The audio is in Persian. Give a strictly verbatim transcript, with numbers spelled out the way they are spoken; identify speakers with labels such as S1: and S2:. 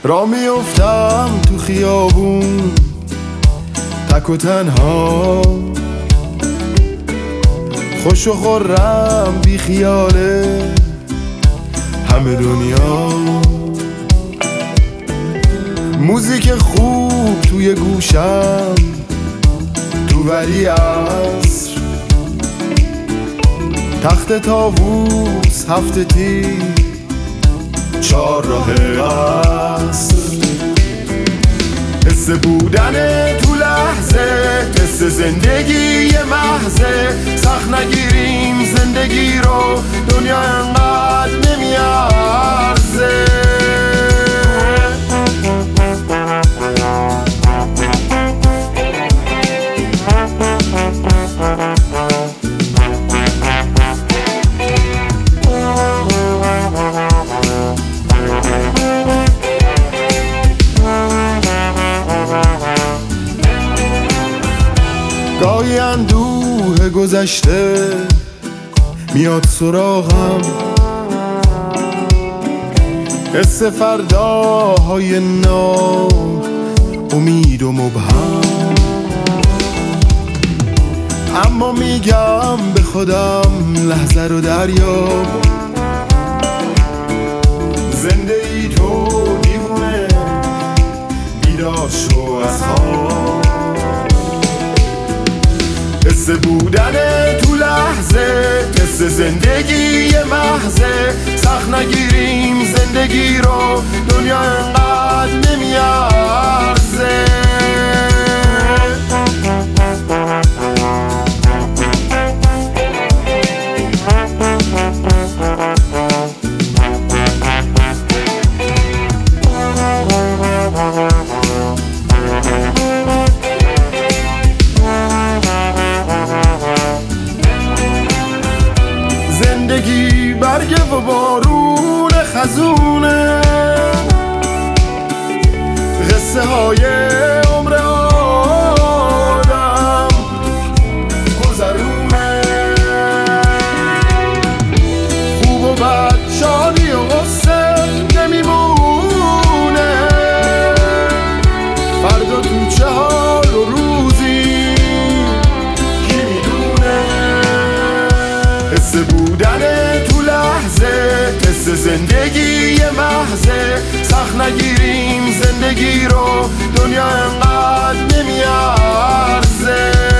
S1: را میافتم تو خیابون تک و تنها، خوش و خورم بی خیاله همه دنیا. موزیک خوب توی گوشم تو ولی عصر، تخت طاووس هفته تیر چهار راه عصر. حس بودن تو لحظه، حس زندگی محضه، سخت نگیریم زندگی رو، دنیا انقدر نمیارزه. گاهی اندوه گذشته میاد سراغم، حس فرداهای نو امید و مبهم. اما میگم به خودم لحظه رو دریاب، زنده ای تو دیوونه، بیدار شو از خواب. حس بودن تو لحظه، حس زندگی محضه، سخت نگیریم زندگی رو، دنیا انقدر نمیارزه. زندگی برگ و بارون خزونه، قصه های عمر آدم گذرونه، خوب و بد، شادی و غصه نمیمونه، فردا تو چه حال و روزی کی میدونه. حس بودن تو لحظه، حس زندگی محضه، سخت نگیریم زندگی رو، دنیا انقدر نمیارزه.